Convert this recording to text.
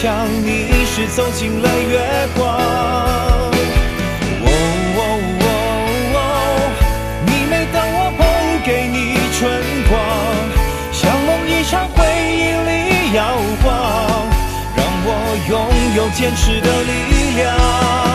像你是走进了月光。你每当我捧给你春光，像梦一场回忆里摇晃，让我拥有坚持的力量。